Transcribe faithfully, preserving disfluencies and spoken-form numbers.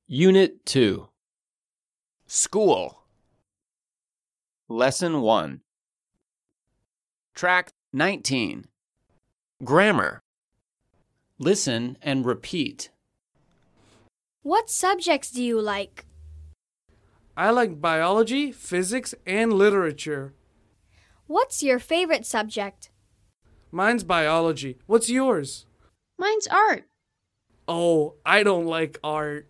Unit two. School. Lesson one. Track nineteen. Grammar. Listen and repeat. What subjects do you like? I like biology, physics, and literature. What's your favorite subject? Mine's biology. What's yours? Mine's art. Oh, I don't like art.